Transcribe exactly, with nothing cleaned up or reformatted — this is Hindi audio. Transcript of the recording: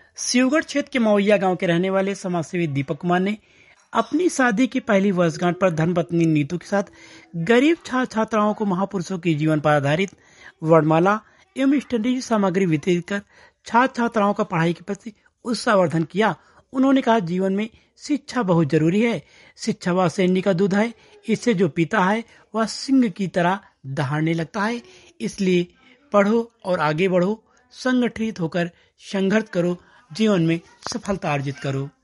शिवगढ़ क्षेत्र के मवैया गांव के रहने वाले समाजसेवी दीपक कुमार ने अपनी शादी की पहली वर्षगांठ पर धर्मपत्नी नीतू के साथ गरीब छात्र छात्राओं को महापुरुषों के जीवन पर आधारित वर्णमाला एवं स्टेशनरी सामग्री वितरित कर छात्र छात्राओं का पढ़ाई के प्रति उत्साहवर्धन किया। उन्होंने कहा, जीवन में शिक्षा बहुत जरूरी है। शिक्षा व सैनिक का दूध है, इससे जो पीता है वह सिंह की तरह दहाड़ने लगता है। इसलिए पढ़ो और आगे बढ़ो, संगठित होकर संघर्ष करो, जीवन में सफलता अर्जित करो।